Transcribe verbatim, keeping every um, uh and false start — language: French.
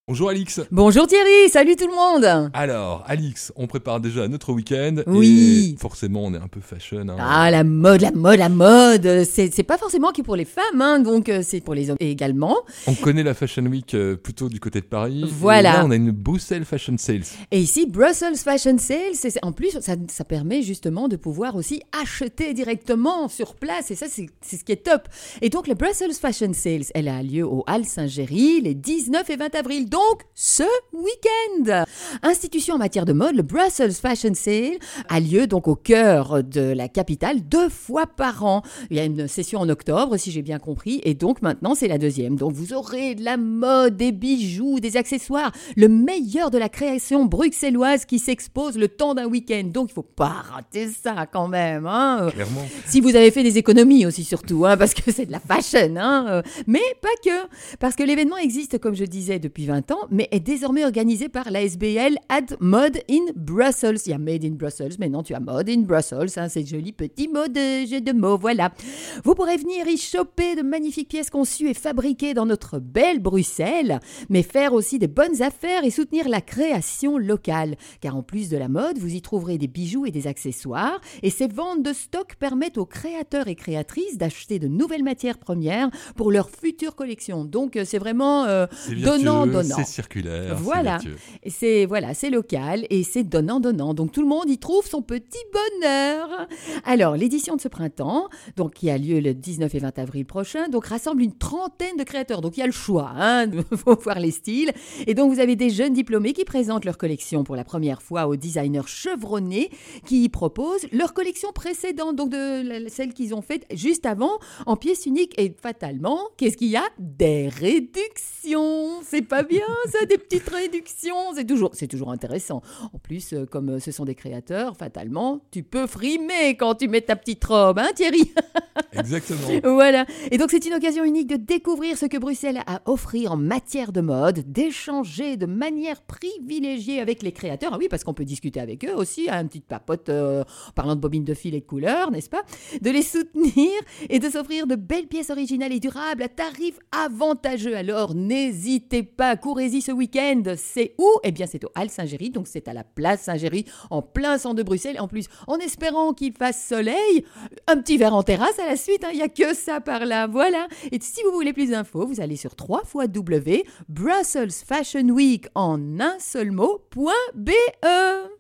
Bonjour Alix. Bonjour Thierry, salut tout le monde. Alors Alix, on prépare déjà notre week-end. Oui. Et forcément on est un peu fashion. Hein. Ah la mode, la mode, la mode. C'est, c'est pas forcément que pour les femmes, hein, donc euh, c'est pour les hommes également. On connaît la Fashion Week euh, plutôt du côté de Paris. Voilà. Et là on a une Bruxelles Fashion Sales. Et ici, Brussels Fashion Sales, c'est, en plus ça, ça permet justement de pouvoir aussi acheter directement sur place. Et ça c'est, c'est ce qui est top. Et donc le Brussels Fashion Sales, elle a lieu au Halles Saint-Géry les dix-neuf et vingt avril. Donc ce week-end. Institution en matière de mode, le Brussels Fashion Sale a lieu donc au cœur de la capitale deux fois par an. Il y a une session en octobre, si j'ai bien compris, et donc maintenant c'est la deuxième. Donc vous aurez de la mode, des bijoux, des accessoires, le meilleur de la création bruxelloise qui s'expose le temps d'un week-end. Donc il ne faut pas rater ça quand même. Hein. Clairement. Si vous avez fait des économies aussi surtout, hein, parce que c'est de la fashion. Hein. Mais pas que, parce que l'événement existe, comme je disais, depuis vingt ans, mais est désormais organisé par la S B L Add Mode in Brussels. Il y a Made in Brussels, mais non, tu as Mode in Brussels, hein, c'est joli petit mot de jeu de mots, voilà. Vous pourrez venir y choper de magnifiques pièces conçues et fabriquées dans notre belle Bruxelles, mais faire aussi des bonnes affaires et soutenir la création locale. Car en plus de la mode, vous y trouverez des bijoux et des accessoires, et ces ventes de stock permettent aux créateurs et créatrices d'acheter de nouvelles matières premières pour leur future collection. Donc c'est vraiment euh, donnant-donnant. C'est circulaire, voilà. c'est vertueux. C'est, voilà, c'est local et c'est donnant-donnant. Donc tout le monde y trouve son petit bonheur. Alors, l'édition de ce printemps, donc, qui a lieu le dix-neuf et vingt avril prochain, donc, rassemble une trentaine de créateurs. Donc il y a le choix, hein, il faut voir les styles. Et donc vous avez des jeunes diplômés qui présentent leur collection pour la première fois aux designers chevronnés qui y proposent leur collection précédente, donc de celle qu'ils ont faite juste avant, en pièces uniques. Et fatalement, qu'est-ce qu'il y a ? Des réductions. C'est pas bien ça, des petites réductions, c'est toujours, c'est toujours intéressant. En plus, euh, comme ce sont des créateurs, fatalement, tu peux frimer quand tu mets ta petite robe, hein Thierry ? Exactement. Voilà. Et donc, c'est une occasion unique de découvrir ce que Bruxelles a à offrir en matière de mode, d'échanger de manière privilégiée avec les créateurs. Ah oui, parce qu'on peut discuter avec eux aussi, hein, une petite papote euh, parlant de bobines de fil et de couleurs, n'est-ce pas ? De les soutenir et de s'offrir de belles pièces originales et durables à tarifs avantageux. Alors, n'hésitez pas, courez-y ce week-end. C'est où ? Eh bien, c'est au Halles Saint-Géry, donc c'est à la place Saint-Géry, en plein centre de Bruxelles. En plus, en espérant qu'il fasse soleil, un petit verre en terrasse à la suite, il hein, n'y a que ça par là, voilà. Et si vous voulez plus d'infos, vous allez sur w w w point brussels fashion week en un seul mot, point b e.